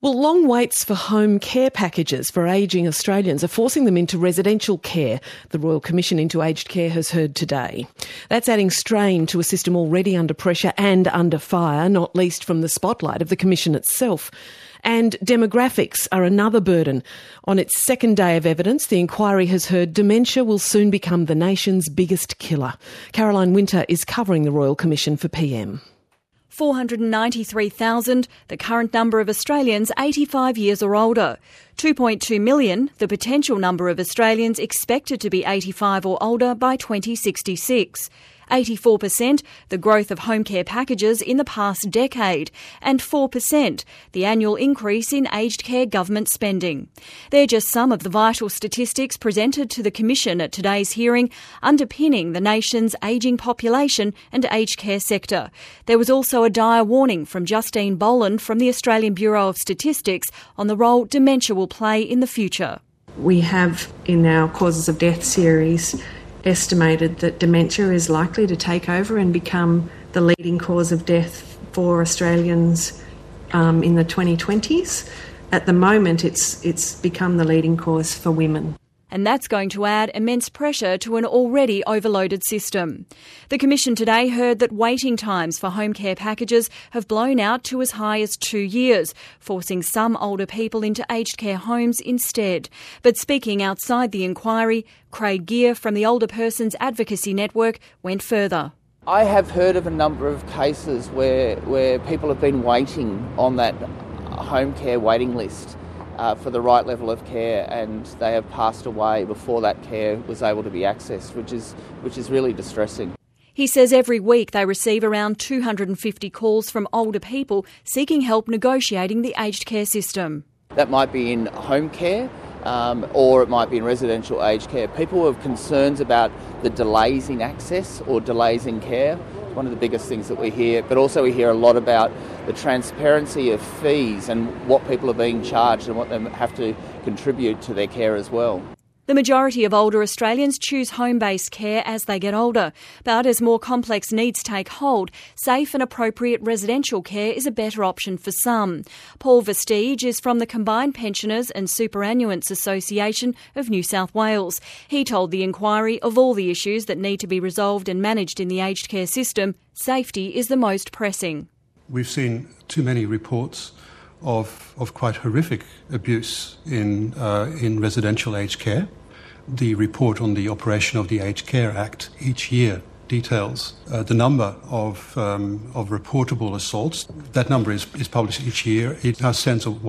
Well, long waits for home care packages for ageing Australians are forcing them into residential care, the Royal Commission into Aged Care has heard today. That's adding strain to a system already under pressure and under fire, not least from the spotlight of the Commission itself. And demographics are another burden. On its second day of evidence, the inquiry has heard dementia will soon become the nation's biggest killer. Caroline Winter is covering the Royal Commission for PM. 493,000, the current number of Australians 85 years or older. 2.2 million, the potential number of Australians expected to be 85 or older by 2066. 84%, the growth of home care packages in the past decade, and 4%, the annual increase in aged care government spending. They're just some of the vital statistics presented to the Commission at today's hearing, underpinning the nation's ageing population and aged care sector. There was also a dire warning from Justine Boland from the Australian Bureau of Statistics on the role dementia will play in the future. We have in our causes of death series estimated that dementia is likely to take over and become the leading cause of death for Australians in the 2020s. At the moment, it's become the leading cause for women. And that's going to add immense pressure to an already overloaded system. The Commission today heard that waiting times for home care packages have blown out to as high as 2 years, forcing some older people into aged care homes instead. But speaking outside the inquiry, Craig Gear from the Older Persons Advocacy Network went further. I have heard of a number of cases where people have been waiting on that home care waiting list for the right level of care, and they have passed away before that care was able to be accessed, which is really distressing. He says every week they receive around 250 calls from older people seeking help negotiating the aged care system. That might be in home care or it might be in residential aged care. People have concerns about the delays in access or delays in care. One of the biggest things that we hear, but also we hear a lot about the transparency of fees and what people are being charged and what they have to contribute to their care as well. The majority of older Australians choose home-based care as they get older, but as more complex needs take hold, safe and appropriate residential care is a better option for some. Paul Vestige is from the Combined Pensioners and Superannuants Association of New South Wales. He told the inquiry of all the issues that need to be resolved and managed in the aged care system, safety is the most pressing. We've seen too many reports of quite horrific abuse in residential aged care. The report on the operation of the Aged Care Act each year details the number of reportable assaults. That number is published each year. It now stands at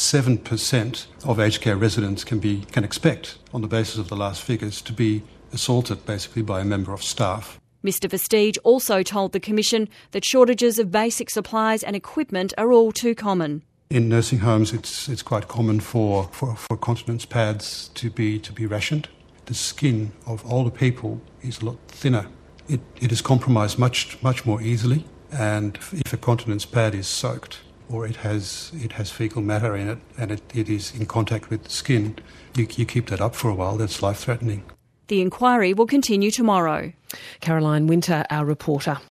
1.7% of aged care residents can expect, on the basis of the last figures, to be assaulted basically by a member of staff. Mr Vestige also told the Commission that shortages of basic supplies and equipment are all too common. In nursing homes, it's quite common for continence pads to be rationed. The skin of older people is a lot thinner. It is compromised much more easily, and if a continence pad is soaked or it has fecal matter in it and it is in contact with the skin, you keep that up for a while. That's life-threatening. The inquiry will continue tomorrow. Caroline Winter, our reporter.